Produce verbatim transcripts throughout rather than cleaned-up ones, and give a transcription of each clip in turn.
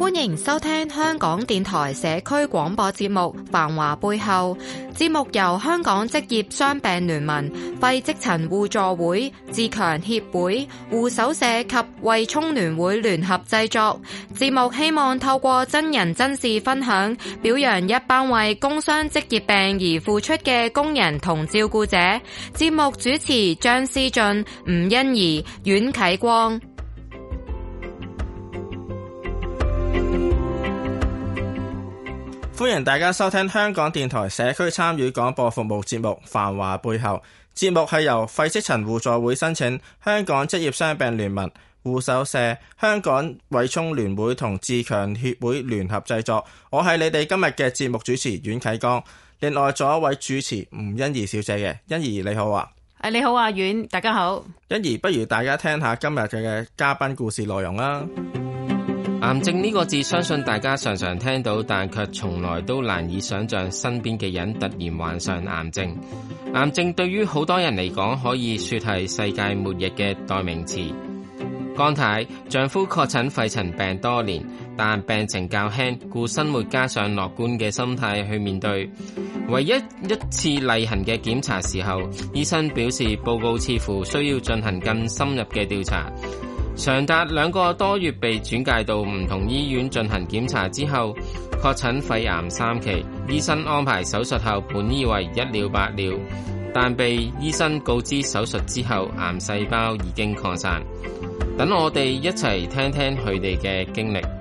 歡迎收聽香港電台社區廣播節目《繁華背後》。節目由香港職業傷病聯盟、肺積塵互助會、自強協會、護手社及惠聰聯會聯合製作。節目希望透過真人真事分享，表揚一班為工傷職業病而付出嘅工人同照顧者。節目主持張思俊、吳欣怡、阮啟光。 歡迎大家收聽香港電台社區參與廣播服務節目《繁華背後》。節目係由肺積塵互助會申請，香港職業傷病聯盟、護手社、香港惠聰聯會同自強協會聯合製作。我係你哋今日嘅節目主持阮啟剛，另外仲有一位主持吳欣怡小姐嘅。欣怡你好啊。 誒你好啊阮，大家好。 欣怡，不如大家聽下今日嘅嘉賓故事內容啦。 癌症呢個字相信大家常常聽到，但卻從來都難以想像身邊嘅人突然患上癌症。癌症對於好多人嚟講，可以說係世界末日嘅代名詞。江太丈夫確診肺塵病多年，但病情較輕，故生活加上樂觀嘅心態去面對。唯一一次例行嘅檢查時候，醫生表示報告似乎需要進行更深入嘅調查。長達兩個多月被轉介到唔同醫院進行檢查之後，確診肺癌三期。醫生安排手術後，本以為一了百了，但被醫生告知手術之後，癌細胞已經擴散。等我哋一齊聽聽佢哋嘅經歷。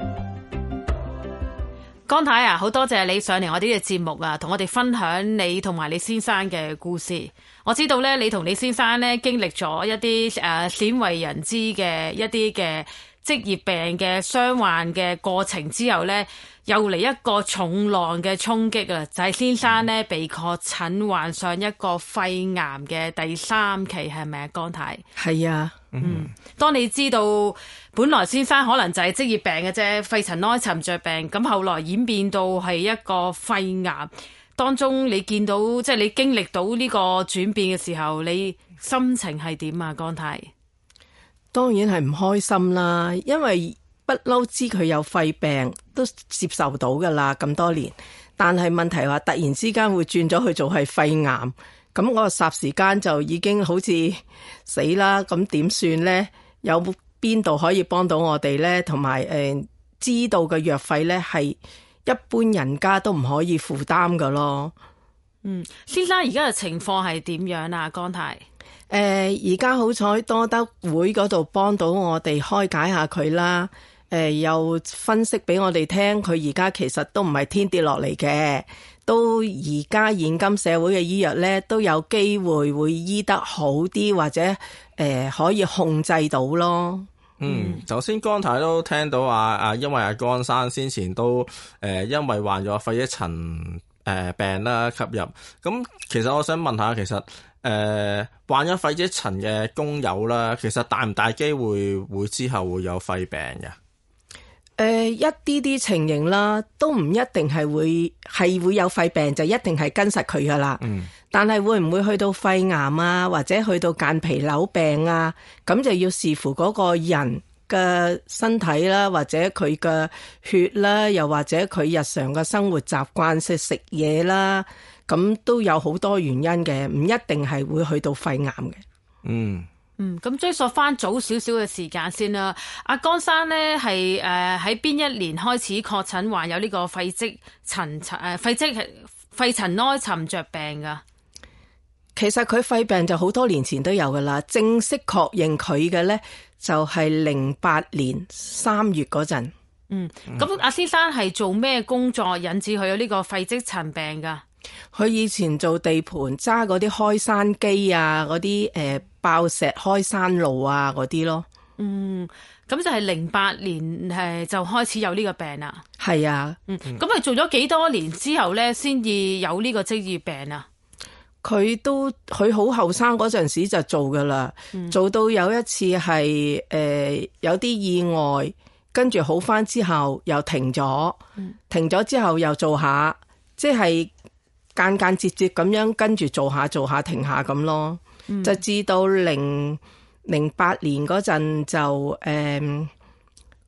江太啊，好多謝你上嚟我哋嘅節目啊，同我哋分享你同埋你先生嘅故事。我知道咧，你同你先生咧經歷咗一啲誒鮮為人知嘅一啲嘅職業病嘅傷患嘅過程之後咧，又嚟一個重浪嘅衝擊啊！就係、是、先生咧被確診患上一個肺癌嘅第三期，係咪啊？江太係啊， 嗯，當你知道本來先生可能就係職業病嘅啫，肺塵埃沉着病，咁後來演變到係一個肺癌。當中你見到即係你經歷到呢個轉變嘅時候，你心情係點啊？江太當然係唔開心啦，因為不嬲知佢有肺病都接受到噶啦咁多年，但係問題話突然之間會轉咗去做係肺癌，咁我霎時間就已經好似死啦，咁點算呢？有邊度可以幫到我哋呢？同埋誒知道嘅藥費呢係一般人家都唔可以負擔噶咯。 嗯，先生而家嘅情況係點樣啊？江太誒，而家好彩多得會嗰度幫到我哋開解下佢啦。誒、呃，又分析俾我哋聽，佢而家其實都唔係天跌落嚟嘅，都而家現今社會嘅醫藥咧都有機會會醫得好啲，或者誒、呃、可以控制到咯。 嗯，頭先江太都聽到話啊，因為阿江生先前都誒、呃、因為患咗肺積塵誒病啦吸入，咁其實我想問下，其實誒、呃、患咗肺積塵嘅工友啦，其實大唔大機會會之後會有肺病嘅？誒、 呃，一啲啲情形啦，都唔一定係會係會有肺病，就一定係跟實佢噶啦。嗯，但係會唔會去到肺癌啊，或者去到間皮瘤病啊？咁就要視乎嗰個人嘅身體啦，或者佢嘅血啦，又或者佢日常嘅生活習慣食食嘢啦，咁都有好多原因嘅，唔一定係會去到肺癌嘅。 嗯。 嗯，咁追溯翻早少少嘅時間先啦。阿江生呢係誒喺邊一年開始確診患有呢個肺積塵誒肺積肺塵埃沉着病噶？ 其實佢肺病就好多年前都有噶啦，正式確認佢嘅呢就係零八年三月嗰陣。 嗯，咁阿先生係做咩工作引致佢有呢個肺積塵病噶？ 佢以前做地盤揸嗰啲開山機啊，嗰啲誒爆石開山路啊嗰啲咯。 嗯，咁就係零八年誒就開始有呢個病啦。 係啊， 嗯，咁佢做咗幾多年之後咧，先至有呢個職業病啊？ 佢都佢好後生嗰陣時就做噶啦，嗯、做到有一次係誒、呃、有啲意外，跟住好翻之後又停咗，嗯、停咗之後又做下，即係間間接接咁樣跟住做下做下停下咁咯，嗯、就至到零零八年嗰陣就誒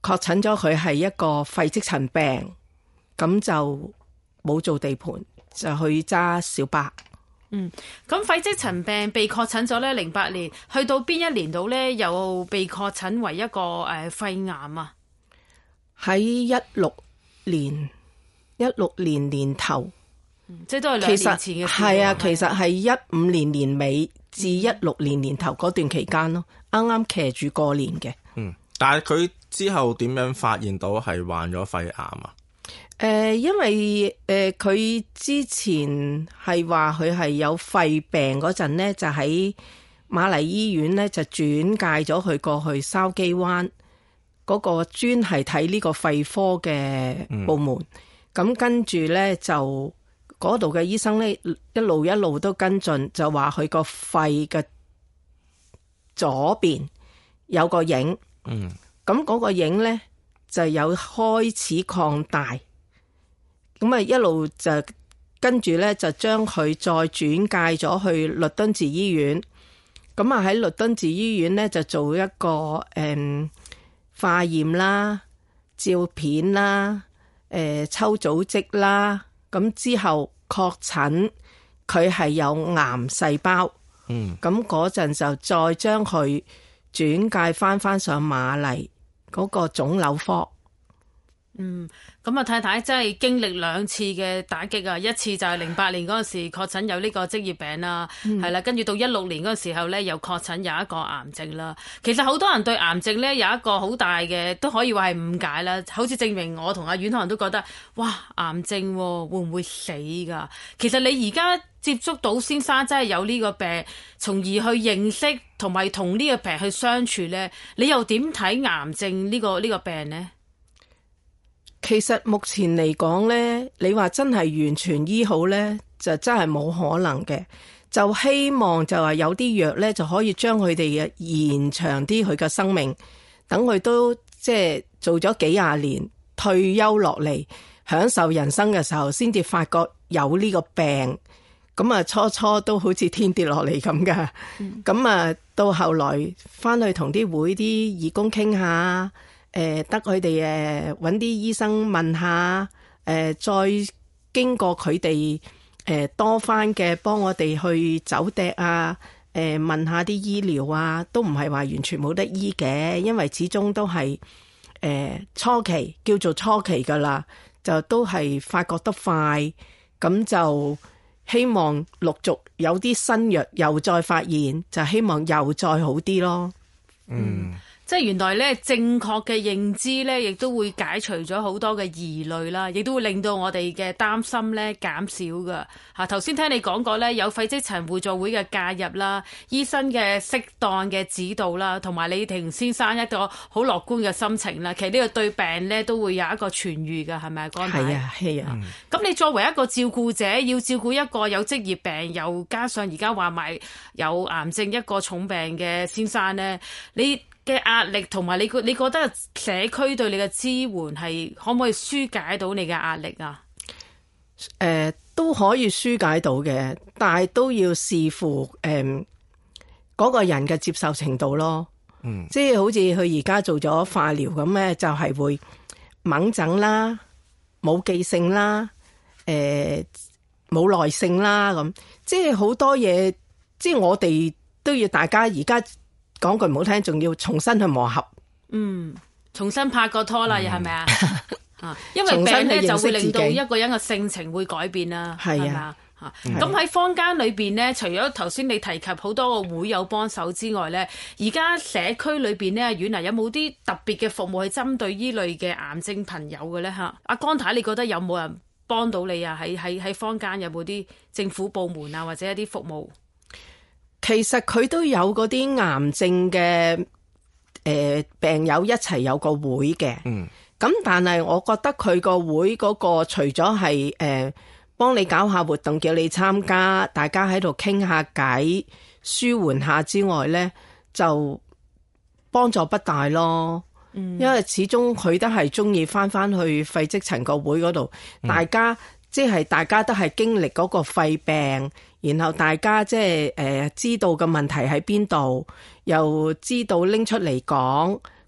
確診咗佢係一個肺積塵病，咁就冇做地盤，就去揸小巴。 嗯，咁肺積塵病被確診咗咧，零八年去到邊一年度咧，又被確診為一個誒、呃、肺癌啊？ 喺一六年，一六年年頭， 嗯、即係都係兩年前嘅事。 係啊，其實係一五年年尾至一六年年頭嗰段期間咯，啱啱騎住過年嘅。 嗯，但係佢之後點樣發現到係患咗肺癌啊？ 誒、呃，因為誒佢、呃、之前係話佢係有肺病嗰陣呢，就喺瑪麗醫院呢，就轉介咗佢過去筲箕灣嗰個專係睇呢個肺科嘅部門。咁、嗯、跟住呢，就嗰度嘅醫生呢，一路一路都跟進，就話佢個肺嘅左邊有個影。嗯，咁嗰個影呢，就有開始擴大。咁啊，一路就跟住咧，就將佢再轉介咗去律敦治醫院。咁啊，喺律敦治醫院咧，就做一個誒、嗯、化驗啦、照片啦、誒、呃、抽組織啦。咁之後確診佢係有癌細胞。嗯。咁嗰陣就再將佢轉介翻翻上瑪麗嗰個腫瘤科。 嗯，咁啊太太真係經歷兩次嘅打擊啊！一次就係零八年嗰陣時確診有呢個職業病啦，係啦、嗯，跟住到一六年嗰陣時候咧又確診有一個癌症啦。其實好多人對癌症咧有一個好大嘅都可以話係誤解啦，好似證明我同阿婉可能都覺得，哇，癌症會唔會死㗎？其實你而家接觸到先生真係有呢個病，從而去認識同埋同呢個病去相處咧，你又點睇癌症呢個呢個病呢？ 其實目前嚟講呢，你話真係完全醫好呢，就真係冇可能嘅。就希望就話有啲藥呢，就可以將佢哋嘅延長啲佢嘅生命，等佢都即係做咗幾廿年退休落嚟，享受人生嘅時候，先至發覺有呢個病。咁啊，初初都好似天跌落嚟咁噶。咁啊、嗯，到後來翻去同啲會啲義工傾下。誒，得佢哋誒揾啲醫生問下，誒再經過佢哋誒多番嘅幫我哋去走趯啊，誒問下啲醫療啊，都唔係話完全冇得醫嘅，因為始終都係誒初期，叫做初期噶啦，就都係發覺得快，咁就希望陸續有啲新藥又再發現，就希望又再好啲咯。 嗯。即係原來咧，正確嘅認知咧，亦都會解除咗好多嘅疑慮啦，亦都會令到我哋嘅擔心咧減少噶嚇。頭先聽你講過咧，有肺積塵互助會嘅介入啦，醫生嘅適當嘅指導啦，同埋李霆先生一個好樂觀嘅心情啦。其實呢個對病咧都會有一個痊癒㗎，係咪啊？江太？ 係啊，係啊。 咁、嗯、你作為一個照顧者，要照顧一個有職業病，又加上而家話埋有癌症一個重病嘅先生咧，你嘅壓力同埋你覺你覺得社區對你嘅支援係可唔可以紓解到你嘅壓力啊？ 誒、呃，都可以紓解到嘅，但係都要視乎誒嗰、呃那個人嘅接受程度咯。嗯，即係好似佢而家做咗化療咁咧，就係、是、會猛整啦，冇記性啦，誒、呃，冇耐性啦，咁即係好多嘢，即係我哋都要大家而家。講句唔好聽，仲要重新去磨合。嗯， 重新拍個拖啦，又係咪啊？啊，因為病咧就會令到一個人嘅性情會改變啦。係啊，吓咁喺坊間裏邊咧，除咗頭先你提及好多個會友幫手之外咧，而家社區裏邊咧，阿婉啊，有冇啲特別嘅服務係針對呢類嘅癌症朋友嘅咧？吓，阿江太，你覺得有冇人幫到你啊？喺喺喺坊間有冇啲政府部門啊，或者一啲服務？ 其實佢都有嗰啲癌症嘅誒、呃、病友一齊有個會嘅，嗯，咁但係我覺得佢個會嗰個除咗係誒幫你搞下活動，叫你參加，大家喺度傾下偈，舒緩下之外咧，就幫助不大咯。嗯，因為始終佢都係中意翻翻去肺積塵個會嗰度，嗯，大家即係大家都係經歷嗰個肺病。然後大家即係誒知道嘅問題喺邊度，又知道拎出嚟講，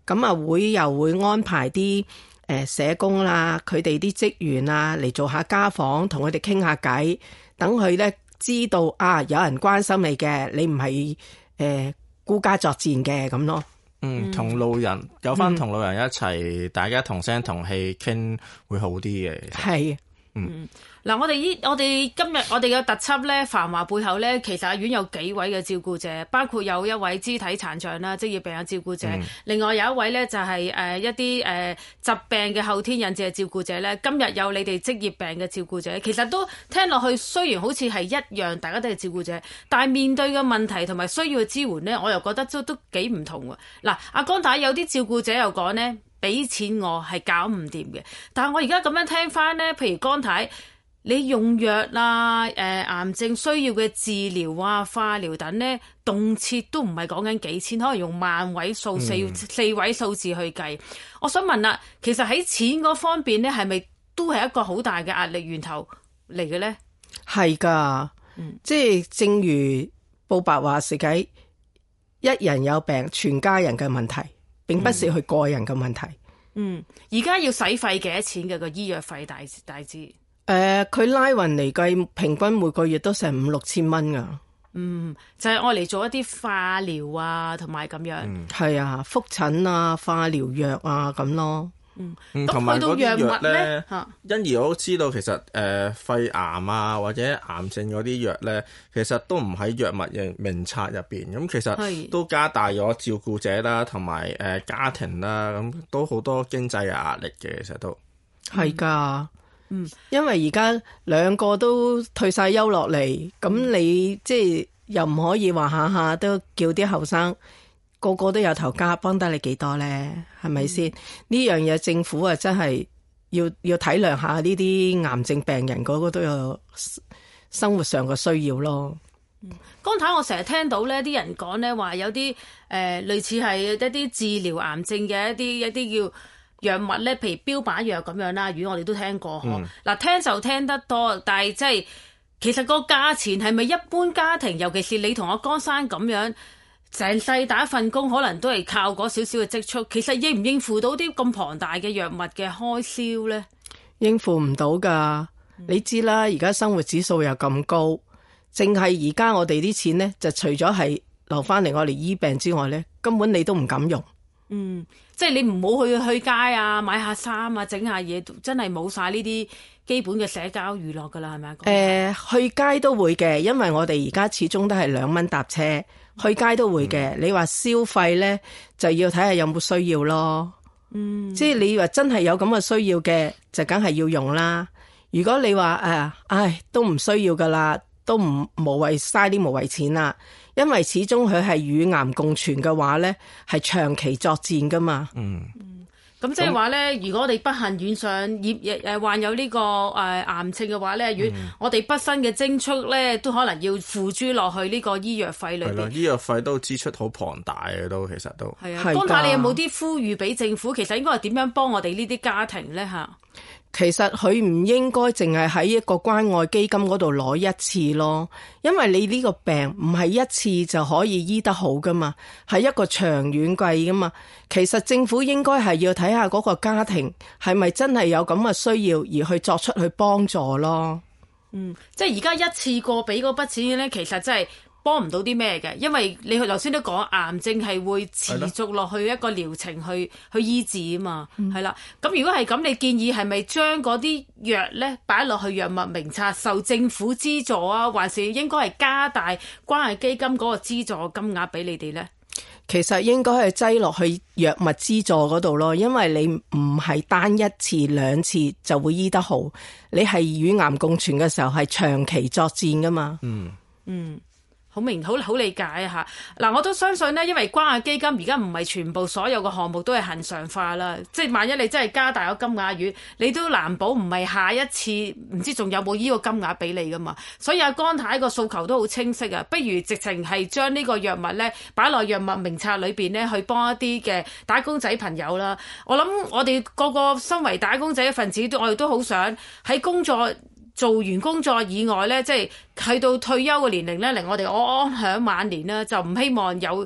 咁啊會又會安排啲誒社工啦，佢哋啲職員啊嚟做下家訪，同佢哋傾下偈，等佢咧知道啊有人關心你嘅，你唔係誒孤家作戰嘅咁咯。 嗯，同路人有翻同路人一齊，嗯、大家同聲同氣傾會好啲嘅。 係， 嗯，嗱、嗯，我哋依我哋今日我哋嘅特輯咧，繁華背後咧，其實阿院有幾位嘅照顧者，包括有一位肢體殘障啦，職業病嘅照顧者，嗯、另外有一位咧就係誒一啲誒疾病嘅後天引致嘅照顧者咧。今日有你哋職業病嘅照顧者，其實都聽落去雖然好似係一樣，大家都係照顧者，但係面對嘅問題同埋需要嘅支援咧，我又覺得都都幾唔同喎。嗱，阿江太有啲照顧者又講咧，俾錢我係搞唔掂嘅，但係我而家咁樣聽翻咧，譬如江太，你用藥啊、誒、呃、癌症需要嘅治療啊、化療等咧，動輒都唔係講緊幾千，可能用萬位數、四、嗯、四位數字去計。我想問啦，其實喺錢嗰方面咧，係咪都係一個好大嘅壓力源頭嚟嘅咧？ 係噶，嗯、即係正如布白話事計，一人有病，全家人嘅問題，並不是佢個人嘅問題。 嗯，而家要使費幾多錢嘅個醫藥費大大致？ 誒、呃，佢拉勻嚟計，平均每個月都成五六千蚊噶。 嗯，就係愛嚟做一啲化療啊，同埋咁樣。 係、嗯、啊，覆診啊，化療藥啊，咁咯。 嗯， 同埋嗰啲藥咧， 啊、 欣怡我都知道，其實誒、呃、肺癌啊或者癌症嗰啲藥咧，其實都唔喺藥物嘅名冊入邊。咁其實都加大咗照顧者啦，同埋誒家庭啦，咁都好多經濟嘅壓力嘅，其實都係噶。 嗯嗯，因為而家兩個都退晒休落嚟，咁你即係又唔可以話下下都叫啲後生個個都有頭家，幫得你幾多咧？係咪先？呢樣嘢政府啊，真係要要體諒下呢啲癌症病人，嗰個都有生活上嘅需要咯。 嗯，剛才我成日聽到咧，啲人講咧話有啲誒、呃、類似係一啲治療癌症嘅一啲一啲叫藥物咧，譬如標靶藥咁樣啦，如果我哋都聽過嗬。嗱、嗯，聽就聽得多，但係即係其實個價錢係咪一般家庭，尤其是你同我江生咁樣，成世打一份工，可能都係靠嗰少少嘅積蓄，其實應唔應付到啲咁龐大嘅藥物嘅開銷咧？ 應付唔到噶，嗯、你知啦，而家生活指數又咁高，淨係而家我哋啲錢咧，就除咗係留翻嚟我哋醫病之外咧，根本你都唔敢用。 嗯。即係你唔好去去街啊，買下衫啊，整下嘢，真係冇晒呢啲基本嘅社交娛樂噶啦，係咪啊？誒、 呃，去街都會嘅，因為我哋而家始終都係兩蚊搭車，去街都會嘅。嗯、你話消費咧，就要睇下有冇需要咯。嗯，即係你話真係有咁嘅需要嘅，就梗係要用啦。如果你話誒，唉，都唔需要噶啦，都唔無謂嘥啲無謂錢啦。因為始終佢係與癌共存嘅話咧，係長期作戰噶嘛。嗯， 咁即係話咧，如果我哋不幸遇上染誒患有呢個誒癌症嘅話咧，如、嗯、我哋畢生嘅積蓄咧，都可能要付諸落去呢個醫藥費裏邊。係啦， 醫藥費都支出好龐大嘅，都其實都係啊。 江太，你有冇啲呼籲俾政府？其實應該係點樣幫我哋呢啲家庭咧？吓？ 其實佢唔應該淨係喺一個關愛基金嗰度攞一次咯，因為你呢個病唔係一次就可以醫得好噶嘛，係一個長遠計噶嘛。其實政府應該係要睇下嗰個家庭係咪真係有咁嘅需要，而去作出去幫助咯。 嗯，即係而家一次過俾嗰筆錢咧，其實真係幫唔到啲咩嘅，因為你頭先都講癌症係會持續落去一個療程去去醫治啊嘛，係啦、嗯。咁如果係咁，你建議係咪將嗰啲藥咧擺落去藥物名冊，受政府資助啊，還是應該係加大關愛基金嗰個資助金額俾你哋咧？ 其實應該係擠落去藥物資助嗰度咯，因為你唔係單一次兩次就會醫得好，你係與癌共存嘅時候係長期作戰噶嘛。嗯嗯。好明好好理解啊！嚇嗱，我都相信呢，因為關愛基金而家唔係全部所有嘅項目都係恆常化啦。即係萬一你真係加大咗金額魚，你都難保唔係下一次唔知仲有冇呢個金額俾你噶嘛。所以阿江太個訴求都好清晰啊，不如直情係將呢個藥物咧擺落藥物名冊裏邊咧，去幫一啲嘅打工仔朋友啦。我諗我哋個個身為打工仔一份子，我哋都好想喺工作。做完工作以外咧，即係去到退休嘅年齡咧，令我哋安安享晚年啦，就唔希望有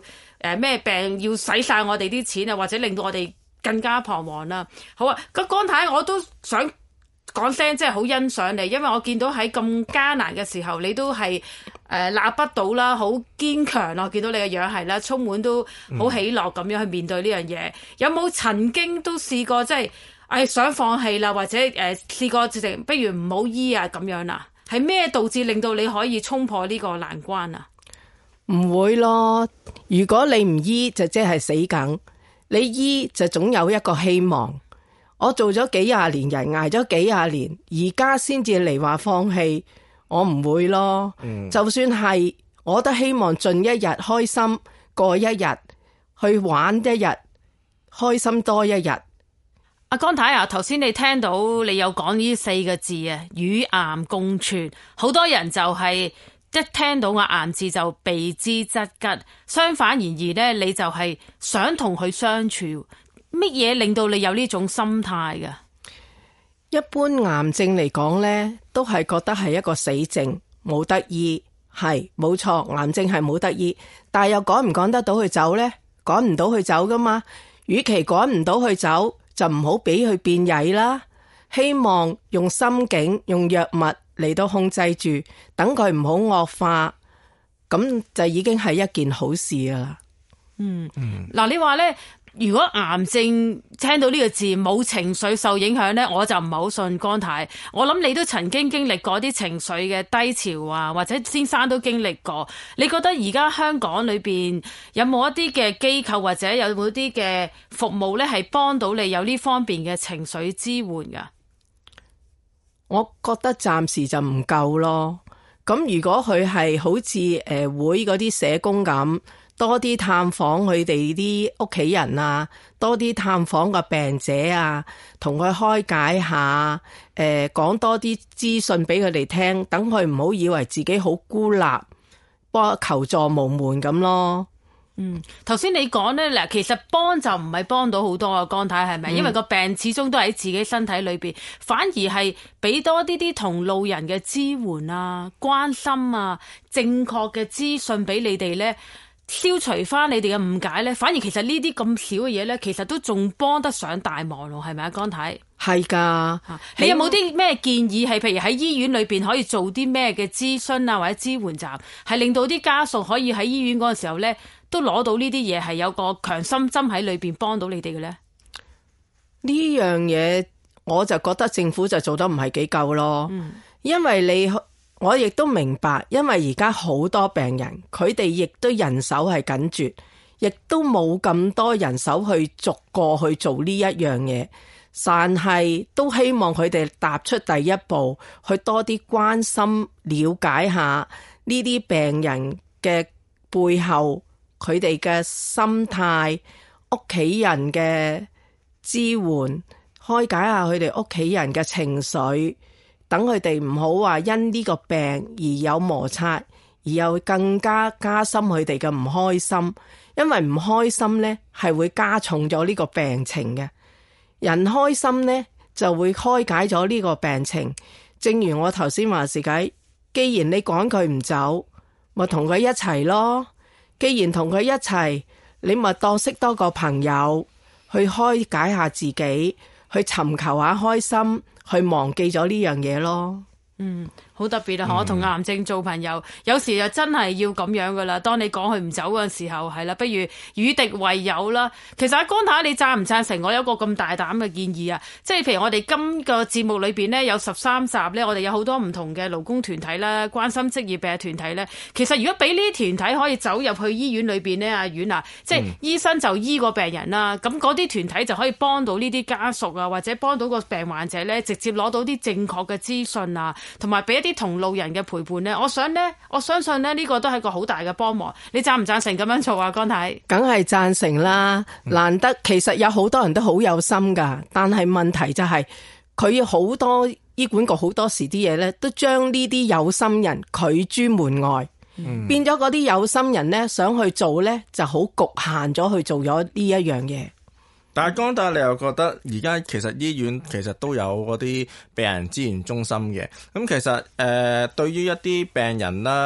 誒咩病要使晒我哋啲錢啊，或者令到我哋更加彷徨啦。好啊，咁江太我都想講聲，即係好欣賞你，因為我見到喺咁艱難嘅時候，你都係誒立不倒啦，好堅強咯。見到你嘅樣係啦，充滿都好喜樂咁樣去面對呢樣嘢。有冇曾經都試過即係誒想放棄啦，或者誒、呃、試過直情不如唔好醫啊咁樣啦？係咩導致令到你可以衝破呢個難關啊？ 唔會咯，如果你唔醫就即係死梗，你醫就總有一個希望。我做咗幾廿年人，捱咗幾廿年，而家先至嚟話放棄，我唔會咯。嗯、就算係，我都希望盡一日開心過一日，去玩一日，開心多一日。 阿江太啊，頭先你聽到你有講呢四個字啊，與癌共存，好多人就係一聽到個癌字就避之則吉，相反而言呢，你就係想同佢相處。乜嘢令到你有呢種心態嘅？ 一般癌症嚟講呢，都係覺得係一個死症，冇得醫。係冇錯，癌症係冇得醫，但係又趕唔趕得到佢走呢？趕唔到佢走噶嘛？與其趕唔到佢走，就唔好俾佢變曳啦。希望用心境、用藥物嚟到控制住，等佢唔好惡化，咁就已經係一件好事啦。 嗯，嗱、嗯，你話呢？如果癌症聽到呢個字冇情緒受影響呢，我就唔係好信江太。我諗你都曾經經歷過啲情緒嘅低潮啊，或者先生都經歷過。你覺得而家香港裏邊有冇一啲嘅機構或者有冇啲嘅服務呢，係幫到你有呢方面嘅情緒支援噶？ 我覺得暫時就唔夠咯。咁如果佢係好似誒會嗰啲社工咁，多啲探訪佢哋啲屋企人啊，多啲探訪個病者啊，同佢開解下，誒、呃、講多啲資訊俾佢哋聽，等佢唔好以為自己好孤立，幫求助無門咁咯。 嗯，頭先你講呢，嗱，其實幫就唔係幫到好多啊，江太係咪？嗯、因為個病始終都喺自己身體裏邊，反而係俾多啲啲同路人嘅支援啊、關心啊、正確嘅資訊俾你哋呢。消除翻你哋嘅誤解咧，反而其實呢啲咁少嘅嘢咧，其實都仲幫得上大忙咯，係咪啊？江太係噶， 你有冇啲咩建議係，譬如喺醫院裏邊可以做啲咩嘅諮詢啊，或者支援站，係令到啲家屬可以喺醫院嗰個時候咧，都攞到呢啲嘢，係有個強心針喺裏邊幫到你哋嘅咧？ 呢樣嘢我就覺得政府就做得唔係幾夠咯，嗯、因為你。我亦都明白，因為而家好多病人，佢哋亦都人手係緊絀，亦都冇咁多人手去逐個去做呢一樣嘢。但係都希望佢哋踏出第一步，去多啲關心、了解下呢啲病人嘅背後，佢哋嘅心態、屋企人嘅支援，開解下佢哋屋企人嘅情緒。等佢哋唔好話因呢個病而有摩擦，而又更加加深佢哋嘅唔開心，因為唔開心呢係會加重咗呢個病情嘅。人開心呢就會開解咗呢個病情。正如我頭先話事解，既然你趕佢唔走，咪同佢一齊咯。既然同佢一齊，你咪當識多個朋友，去開解下自己，去尋求下開心。去忘記咗呢樣嘢咯。 嗯，好特別啊！我同癌症做朋友，嗯、有時就真係要咁樣噶啦。當你講佢唔走嗰陣時候，係啦，不如與敵為友啦。其實阿江太，你贊唔贊成我有一個咁大膽嘅建議啊？即係譬如我哋今個節目裏邊呢，有十三集呢，我哋有好多唔同嘅勞工團體啦，關心職業病嘅團體呢。其實如果俾呢啲團體可以走入去醫院裏邊呢，阿婉啊，即係醫生就醫個病人啦，咁嗰啲團體就可以幫到呢啲家屬啊，或者幫到個病患者呢，直接攞到啲正確嘅資訊啊。同埋俾一啲同路人嘅陪伴呢，我想呢，我相信呢，呢個都係個好大嘅幫忙。你贊唔贊成咁樣做啊，江太？ 梗係贊成啦！嗯、難得其實有好多人都好有心噶，但係問題就係佢好多醫管局好多時啲嘢呢，都將呢啲有心人拒諸門外，嗯、變咗嗰啲有心人呢，想去做呢，就好局限咗去做咗呢一樣嘢。 但係江太，你又覺得而家其實醫院其實都有嗰啲病人資源中心嘅，咁其實誒、呃、對於一啲病人啦，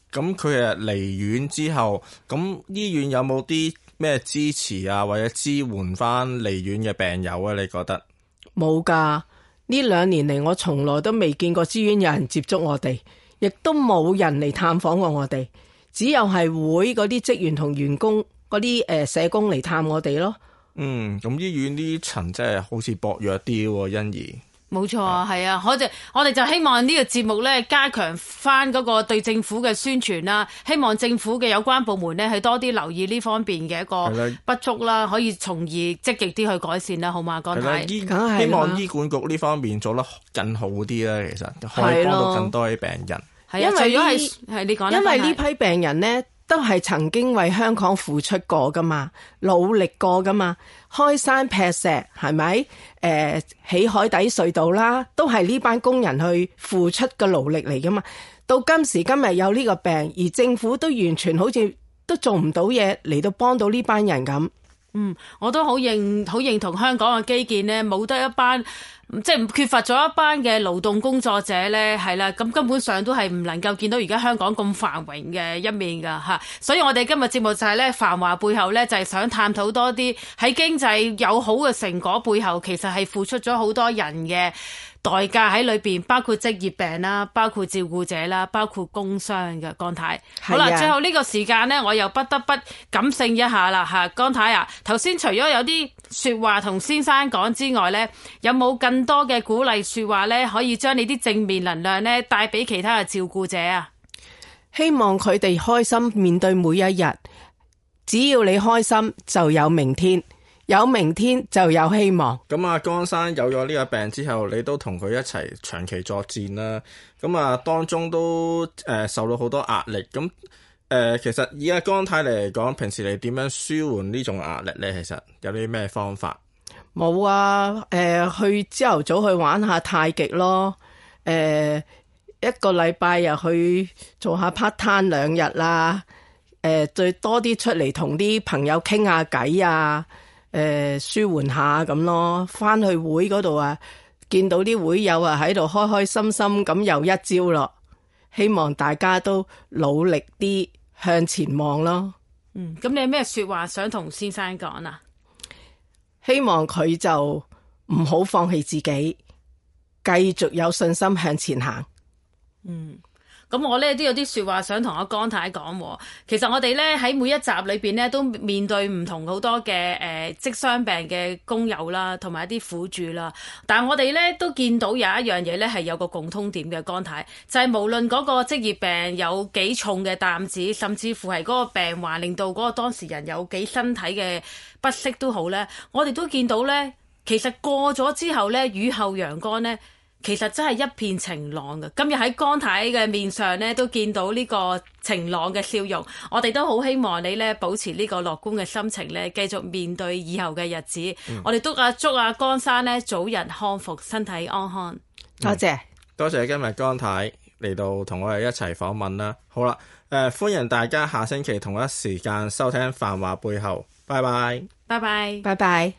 咁佢誒離院之後，咁醫院有冇啲咩支持啊，或者支援翻離院嘅病友啊？你覺得？ 冇㗎，呢兩年嚟我從來都未見過醫院有人接觸我哋，亦都冇人嚟探訪過我哋，只有係會嗰啲職員同員工嗰啲誒社工嚟探我哋咯。 嗯，咁醫院呢層真係好似薄弱啲喎，欣怡。 冇錯啊，係啊，我哋我哋就希望呢個節目咧加強翻嗰個對政府嘅宣傳啦，希望政府嘅有關部門咧係多啲留意呢方面嘅一個不足啦，可以從而積極啲去改善啦，好嘛？江太， 希望醫管局呢方面做得更好啲啦，其實可以幫到更多啲病人。 係啊，除咗係係你講， 因為呢批病人呢都係曾經為香港付出過噶嘛，努力過噶嘛，開山劈石係咪？誒、呃，起海底隧道啦，都係呢班工人去付出嘅勞力嚟噶嘛。到今時今日有呢個病，而政府都完全好似都做唔到嘢嚟到幫到呢班人咁。 嗯，我都好認好認同香港嘅基建呢，冇得一班。即係缺乏咗一班嘅勞動工作者咧，係啦，咁根本上都係唔能夠見到而家香港咁繁榮嘅一面噶吓，所以我哋今日節目就係咧繁華背後咧，就係想探討多啲喺經濟有好嘅成果背後，其實係付出咗好多人嘅代價喺裏邊，包括職業病啦，包括照顧者啦，包括工傷嘅。江太，好啦，最後呢個時間呢，我又不得不感性一下啦吓，江太啊，頭先除咗有啲說話同先生講之外呢，有冇更多嘅鼓勵說話呢？可以將你啲正面能量呢帶俾其他嘅照顧者啊？ 希望佢哋開心面對每一日，只要你開心就有明天。有明天就有希望。 咁啊，江生有咗呢個病之後，你都同佢一齊長期作戰啦。咁啊，當中都誒、呃、受到好多壓力。咁誒、呃，其實以阿江太嚟講，平時你點樣舒緩呢種壓力呢？其實有啲咩方法？ 冇啊，誒、呃，去朝頭早去玩下太極咯。誒、呃，一個禮拜又去做下 part time 兩日啦。誒、呃，最多啲出嚟同啲朋友傾下偈啊。誒、呃，舒緩下咁咯，翻去會嗰度啊，見到啲會友啊喺度開開心心咁又一朝咯，希望大家都努力啲向前望咯。 嗯，咁你有咩說話想同先生講啊？ 希望佢就唔好放棄自己，繼續有信心向前行。嗯。 咁我咧都有啲說話想同阿江太講。其實我哋咧喺每一集裏邊咧都面對唔同好多嘅誒職傷病嘅工友啦，同埋一啲苦主啦。但係我哋咧都見到有一樣嘢咧係有個共通點嘅，江太就係、是、無論嗰個職業病有幾重嘅擔子，甚至乎係嗰個病患令到嗰個當事人有幾身體嘅不適都好咧，我哋都見到咧，其實過咗之後咧，雨後陽光咧。其實真係一片晴朗嘅。今日喺江太嘅面上咧，都見到呢個晴朗嘅笑容。我哋都好希望你咧保持呢個樂觀嘅心情咧，繼續面對以後嘅日子。嗯、我哋都啊祝阿江生咧早日康復，身體安康。 多謝、 嗯，多謝今日江太嚟到同我哋一齊訪問啦。好啦，誒、呃，歡迎大家下星期同一時間收聽《繁華背後》。拜拜， 拜拜， 拜拜。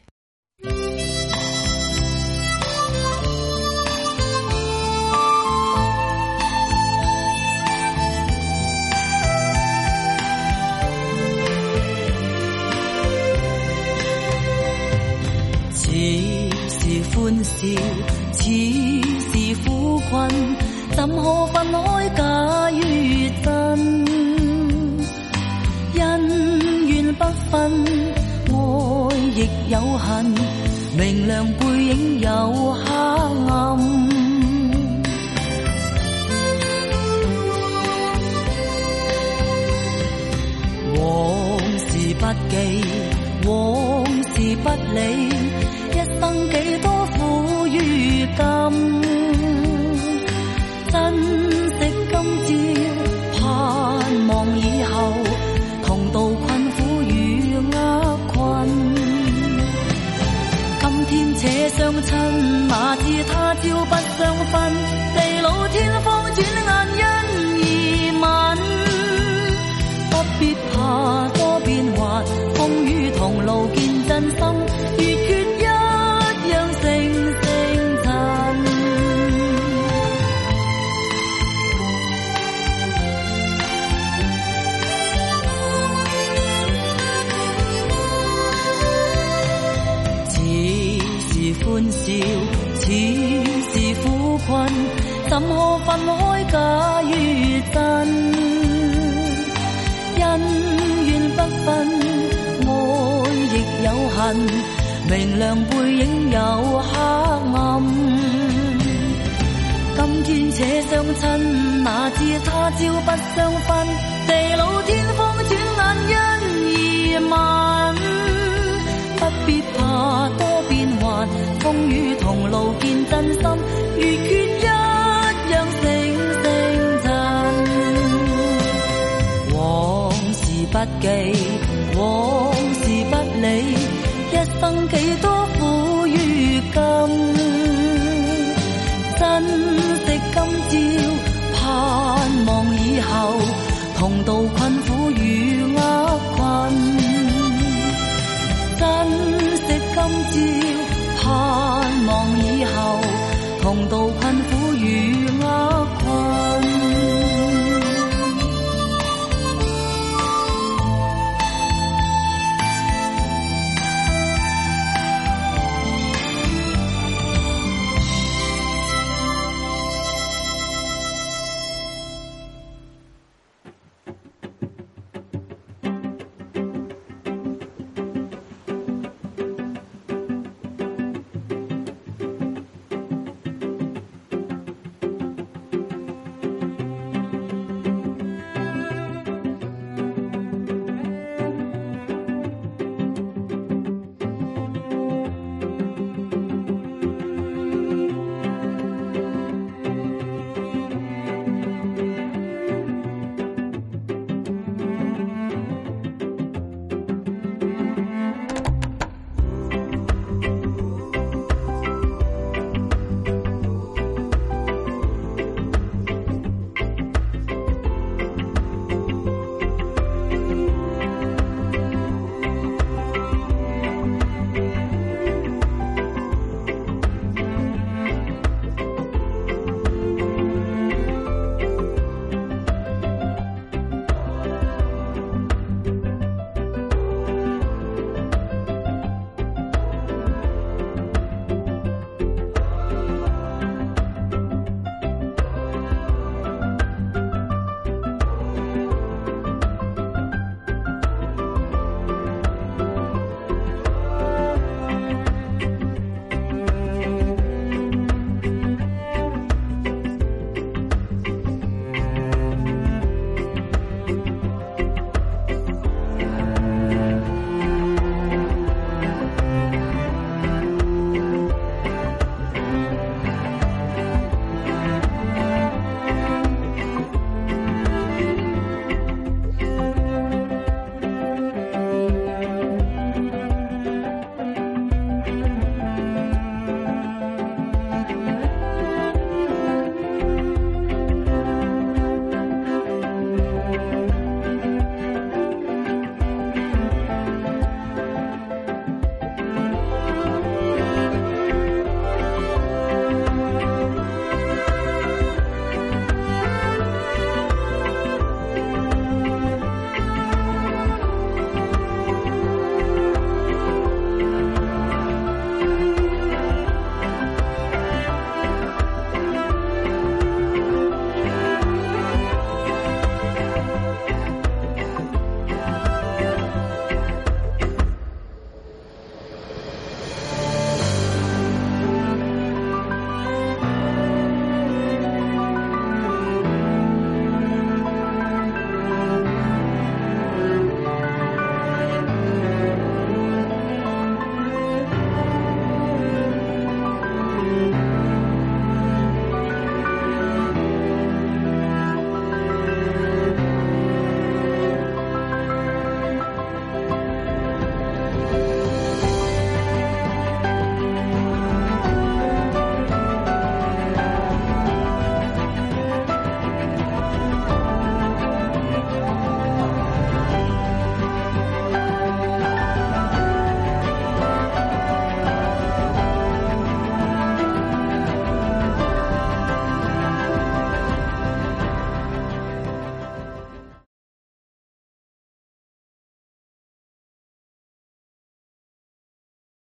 歡笑，似是苦困，怎可分開假與真？恩怨不分，愛亦有恨，明亮背影有黑暗。往事不記，往事不理，一生幾多苦與甘，珍惜今朝，盼望以後，同渡困苦與厄困。今天且相親，哪知他朝不相分，地老天荒轉眼因而泯。不必怕多變幻，風雨同路見真心，越缺一樣成成塵。 困，怎可分開假與真？恩怨不分，愛亦有恨，明亮背影有黑暗。今天且相親，哪知他朝不相分，地老天荒轉眼因而晚。不必怕多變幻，風雨同路見真心，如缺一樣成成塵。往事不記，往事不理，一生幾多苦與甘。珍惜今朝，盼望以後，同渡困苦與厄困。珍惜今朝，盼望以後，同渡